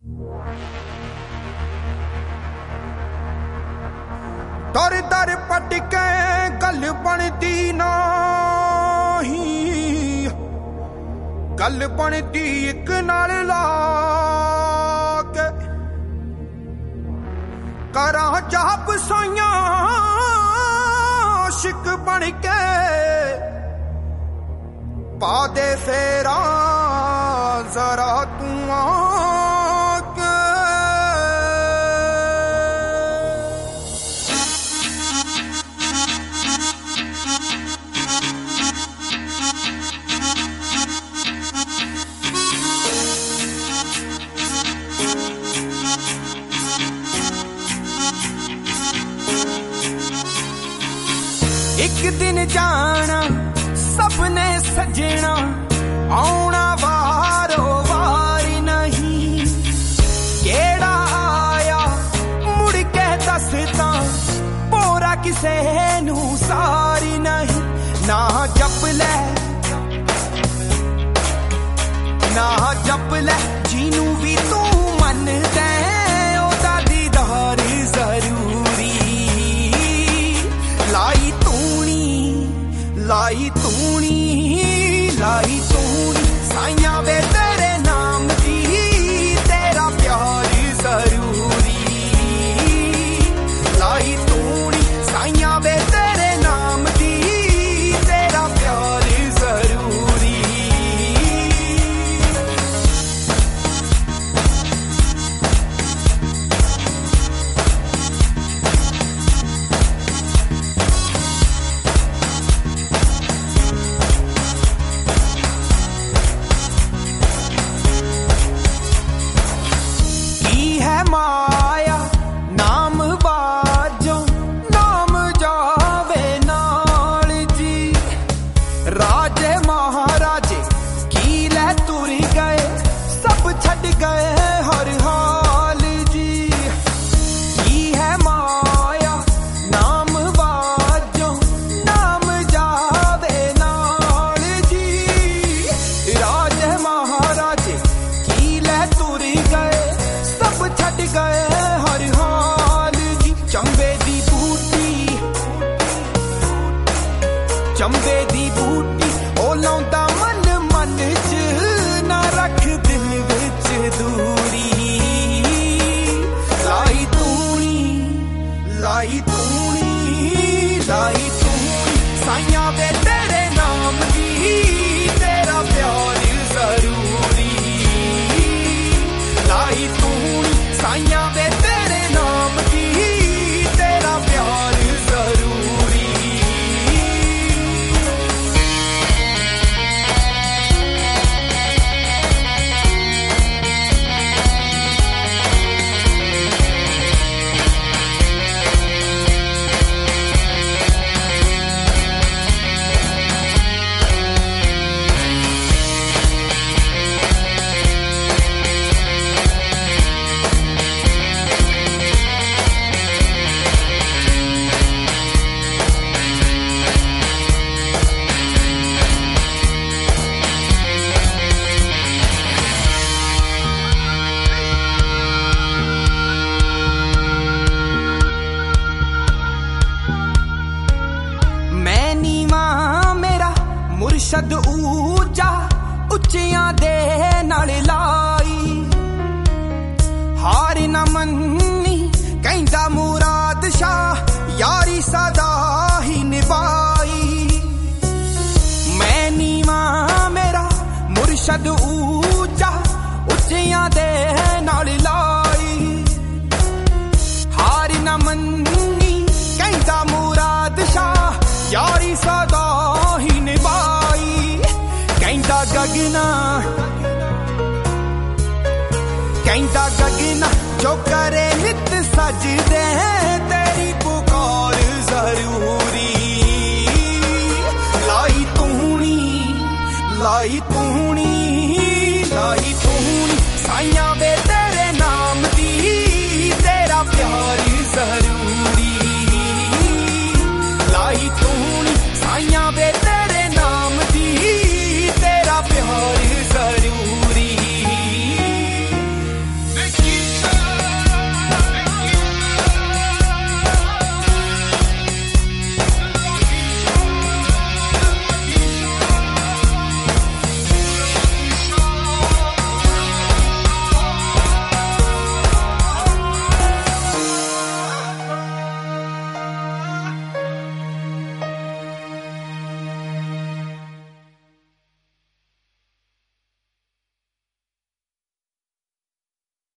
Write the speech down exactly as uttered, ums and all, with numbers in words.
दर दर पटके गल बनती नाही, गल बनती एक नाल ला के करा जाप साइयां शिक बन के पा दे फेरा जरा तू आके। एक दिन जाना सपने सजना, आउना वारो वारी नहीं, केड़ा आया मुड़ के दसता पोरा किसे नू सारी नहीं। ना जप ले ना जप ले जिनू भी तू मन दे, ओदा दीदार जरूरी। लाई तूनी लाई तूनी लाई तूनी साइयां वे तेरे नाम दी, तेरा प्यार जरूरी। लाई तूनी साइयां वे तेरे नाम दी, तेरा प्यार जरूरी। माया नाम बाजो नाम जावे नाल जी, राजे महाराजे कीले तुर गए सब छड़ गए हर हाल जी। की है माया नाम बाजो नाम जावे नाल जी, राजे महाराजे कीले तुर गए सब छड़ गए हर हाल जी। चंबे दी बूटी चंबे दी बूटी ओ लाउंदा मन मन च, ना रख दिल विच दूरी। लाई तूनी लाई तूनी लाई तूनी साइयां वे तेरे नाम दी, तेरा प्यार जरूरी। लाई तूनी साइयां वे तेरे नाम दी, तेरा प्यार जरूरी। मुर्शद ऊंचा उच्चियां दे नाल लाई, हार न मन्नी कहंदा मुराद शाह, यारी सदा ही निभाई। मैं नीवा मेरा मुर्शद ऊंचा उच्चियां दे नाल लाई, हार न मन्नी कहंदा मुराद शाह, यारी सदा ही निभाई। कहंदा गगना कहंदा गगना जो करे नित सजदे, तेरी पुकार जरूरी। लाई तूनी लाई तू